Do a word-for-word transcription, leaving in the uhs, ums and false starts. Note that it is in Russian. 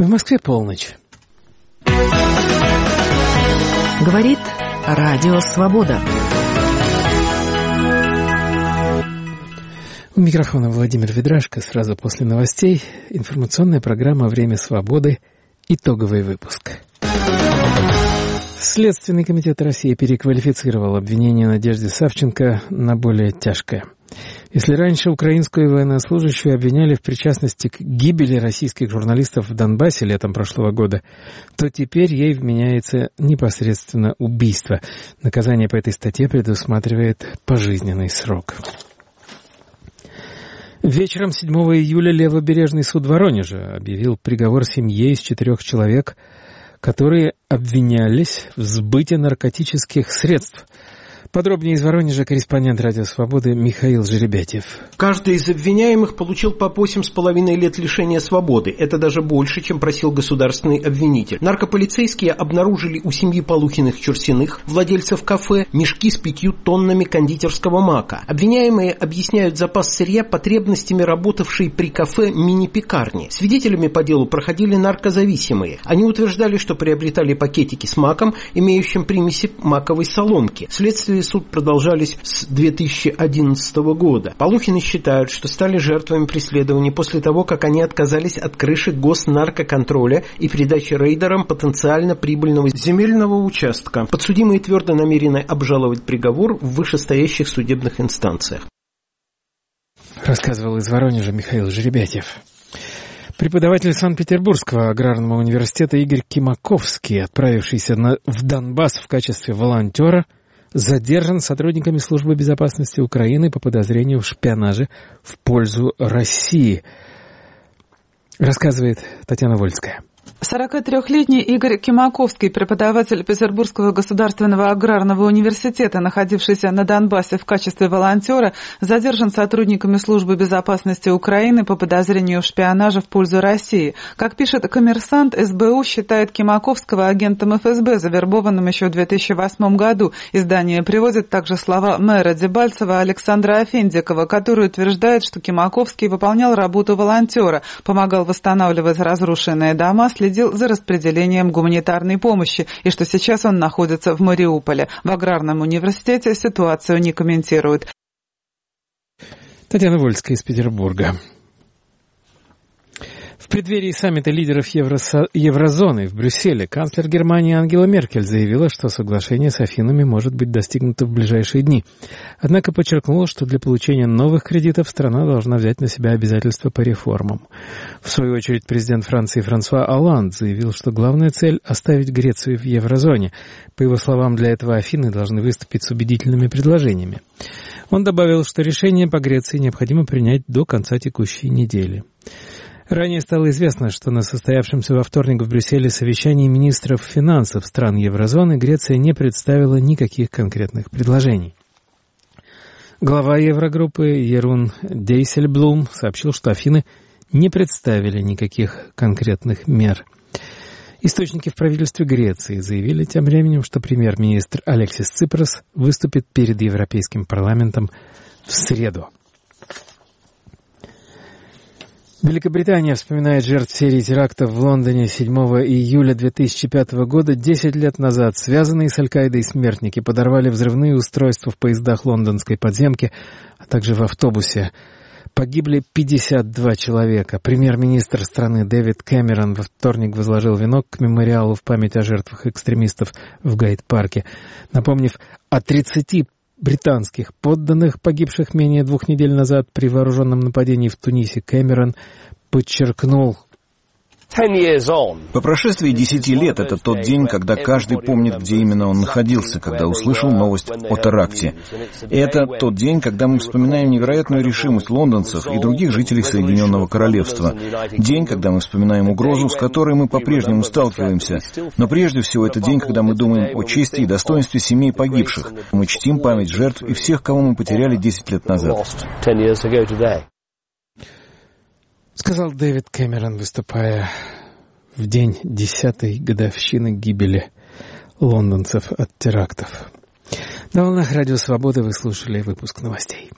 В Москве полночь. Говорит Радио Свобода. У микрофона Владимир Ведрашко. Сразу после новостей информационная программа «Время свободы». Итоговый выпуск. Следственный комитет России переквалифицировал обвинение Надежды Савченко на более тяжкое. Если раньше украинскую военнослужащую обвиняли в причастности к гибели российских журналистов в Донбассе летом прошлого года, то теперь ей вменяется непосредственно убийство. Наказание по этой статье предусматривает пожизненный срок. Вечером седьмого июля Левобережный суд Воронежа объявил приговор семье из четырех человек, которые обвинялись в сбыте наркотических средств. Подробнее из Воронежа корреспондент «Радио Свободы» Михаил Жеребятев. Каждый из обвиняемых получил по восемь с половиной лет лишения свободы. Это даже больше, чем просил государственный обвинитель. Наркополицейские обнаружили у семьи Полухиных-Чурсиных, владельцев кафе, мешки с пятью тоннами кондитерского мака. Обвиняемые объясняют запас сырья потребностями работавшей при кафе мини-пекарни. Свидетелями по делу проходили наркозависимые. Они утверждали, что приобретали пакетики с маком, имеющим примеси маковой соломки. Следствие суд продолжались с две тысячи одиннадцатого года. Полухины считают, что стали жертвами преследований после того, как они отказались от крыши госнаркоконтроля и передачи рейдерам потенциально прибыльного земельного участка. Подсудимые твердо намерены обжаловать приговор в вышестоящих судебных инстанциях. Рассказывал из Воронежа Михаил Жеребятев. Преподаватель Санкт-Петербургского аграрного университета Игорь Кимаковский, отправившийся на, в Донбасс в качестве волонтера, задержан сотрудниками Службы безопасности Украины по подозрению в шпионаже в пользу России, рассказывает Татьяна Вольская. сорокатрёхлетний Игорь Кимаковский, преподаватель Петербургского государственного аграрного университета, находившийся на Донбассе в качестве волонтера, задержан сотрудниками Службы безопасности Украины по подозрению в шпионаже в пользу России. Как пишет «Коммерсант», эс бэ у считает Кимаковского агентом эф эс бэ, завербованным еще в две тысячи восьмом году. Издание приводит также слова мэра Дебальцева Александра Афендикова, который утверждает, что Кимаковский выполнял работу волонтера, помогал восстанавливать разрушенные дома, следил за распределением гуманитарной помощи и что сейчас он находится в Мариуполе. В аграрном университете ситуацию не комментируют. Татьяна Вольская из Петербурга. В преддверии саммита лидеров Евросо... еврозоны в Брюсселе канцлер Германии Ангела Меркель заявила, что соглашение с Афинами может быть достигнуто в ближайшие дни. Однако подчеркнула, что для получения новых кредитов страна должна взять на себя обязательства по реформам. В свою очередь президент Франции Франсуа Олланд заявил, что главная цель – оставить Грецию в еврозоне. По его словам, для этого Афины должны выступить с убедительными предложениями. Он добавил, что решение по Греции необходимо принять до конца текущей недели. Ранее стало известно, что на состоявшемся во вторник в Брюсселе совещании министров финансов стран еврозоны Греция не представила никаких конкретных предложений. Глава Еврогруппы Ерун Дейсельблум сообщил, что Афины не представили никаких конкретных мер. Источники в правительстве Греции заявили тем временем, что премьер-министр Алексис Ципрос выступит перед Европейским парламентом в среду. Великобритания вспоминает жертв серии терактов в Лондоне седьмого июля две тысячи пятого года. Десять лет назад связанные с Аль-Каидой смертники подорвали взрывные устройства в поездах лондонской подземки, а также в автобусе. Погибли пятьдесят два человека. Премьер-министр страны Дэвид Кэмерон во вторник возложил венок к мемориалу в память о жертвах экстремистов в Гайд-парке, напомнив о тридцати британских подданных, погибших менее двух недель назад при вооруженном нападении в Тунисе. Кэмерон подчеркнул: по прошествии десяти лет это тот день, когда каждый помнит, где именно он находился, когда услышал новость о теракте. И это тот день, когда мы вспоминаем невероятную решимость лондонцев и других жителей Соединенного Королевства. День, когда мы вспоминаем угрозу, с которой мы по-прежнему сталкиваемся. Но прежде всего это день, когда мы думаем о чести и достоинстве семей погибших. Мы чтим память жертв и всех, кого мы потеряли десять лет назад. Сказал Дэвид Кэмерон, выступая в день десятой годовщины гибели лондонцев от терактов. На волнах Радио Свободы вы слушали выпуск новостей.